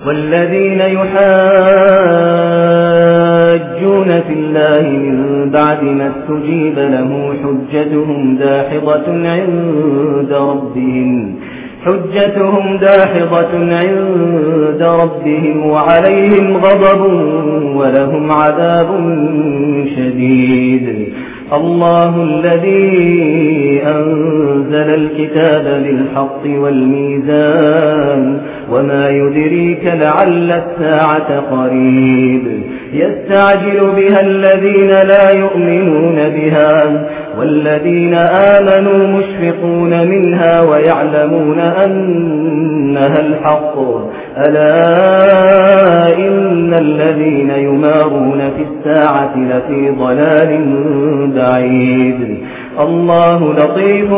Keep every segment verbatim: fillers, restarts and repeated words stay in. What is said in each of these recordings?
والذين يحاجون في الله من بعد ما استجيب له حجتهم داحضة عند ربهم حجتهم داحضة عند ربهم وعليهم غضب ولهم عذاب شديد. الله الذي أنزل الكتاب بالحق والميزان وما يدريك لعل الساعة قريب. يستعجل بها الذين لا يؤمنون بها والذين آمنوا مشفقون منها ويعلمون أنها الحق. ألا إن الذين يمارون في الساعة لفي ضلال بعيد. الله لطيف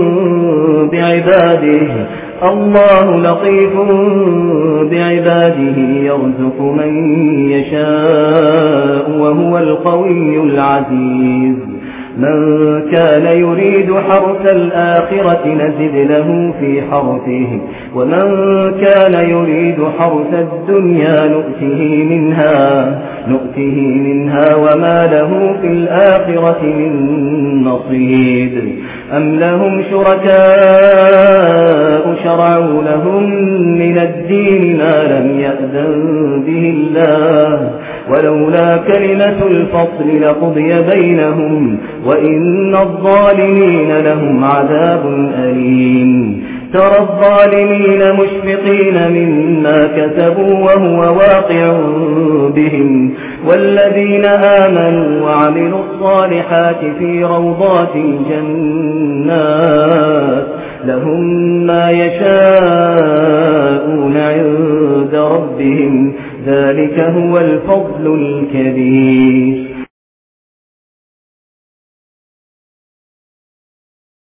بعباده الله لطيف بعباده يرزق من يشاء وهو القوي العزيز. من كان يريد حرث الآخرة نزد له في حرثه ومن كان يريد حرث الدنيا نؤته منها نؤته منها وما له في الآخرة من نصيب. أم لهم شركاء شرعوا لهم من الدين ما لم يأذن به الله ولولا كلمة الفصل لقضي بينهم وإن الظالمين لهم عذاب أليم. ترى الظالمين مشفقين مما كسبوا وهو واقع بهم والذين آمنوا وعملوا الصالحات في روضات الجنات لهم ما يشاءون عند ربهم ذلك هو الفضل الكبير.